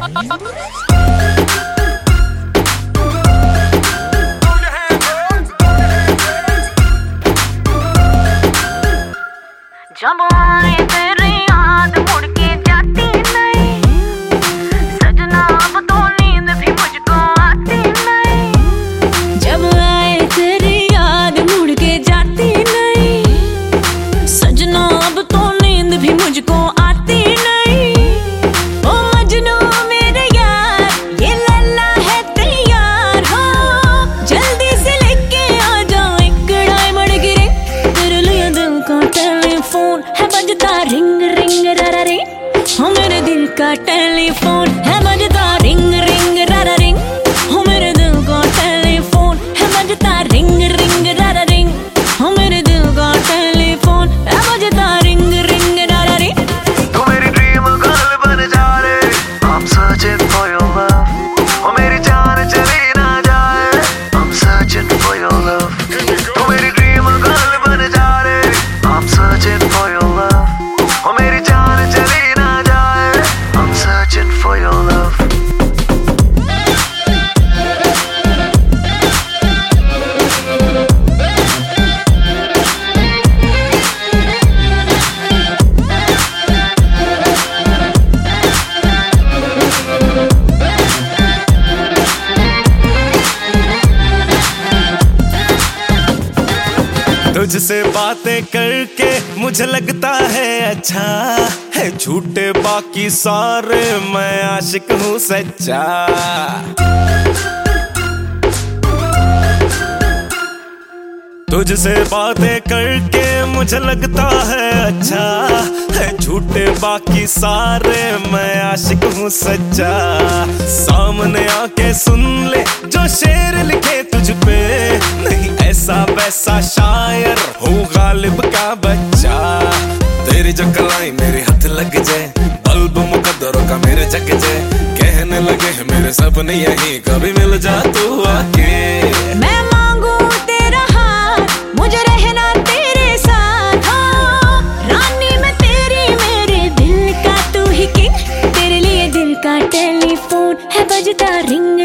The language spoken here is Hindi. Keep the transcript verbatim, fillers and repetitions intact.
जब आए तेरी याद मुड़ के जाती नहीं, सजना अब तो नींद भी मुझको आती नहीं। जब आए तेरी याद मुड़ के जाती नहीं, सजना अब तो नींद भी मुझको आती नहीं। ओ मजनू मेरे यार, ये लल्ला है तैयार हो, जल्दी से लेके आ जाओ एक डायमंड की रिंग। तेरे लिए दिल का टेलीफोन है बजता रिंग रिंग रारा रिंग, हो मेरे दिल का टेलीफोन है बजता रिंग रिंग रारा रिंग, हो मेरे दिल का टेलीफोन है बजता रिंग रिंग रारा रिंग, हो मेरे दिल का टेलीफोन है बजता रिंग रिंग रारा रिंग। तू मेरी ड्रीम गर्ल बन जा रे, I'm searching for your love, ओ मेरी जान चली ना जाए, I'm searching for your love। तू मेरी ड्रीम गर्ल बन जा रे, I'm searching for your love, ओ मेरी जान चली ना जाए, I'm searching for your love। तुझसे बातें करके मुझे लगता है अच्छा है, झूठे बाकी सारे मैं आशिक हूँ सच्चा। तुझसे बातें करके मुझे लगता है अच्छा है, झूठे बाकी सारे मैं आशिक हूँ सच्चा। सामने आके सुन ले जो शेर लिखे तुझ पे, नहीं ऐसा वैसा शायर हूँ गालिब का बच्चा। तेरी जो कलाई मेरे हाथ लग जाए, बल्ब मुकद्दरों का मेरे जग जाए, कहने लगे हैं मेरे सपने यही कभी मिल जा तू आके। मैं मांगू तेरा हाथ, मुझे रहना तेरे साथ हो, रानी मैं तेरी मेरे दिल का तू ही किंग। तेरे लिए दिल का टेलीफोन है बजता रिंग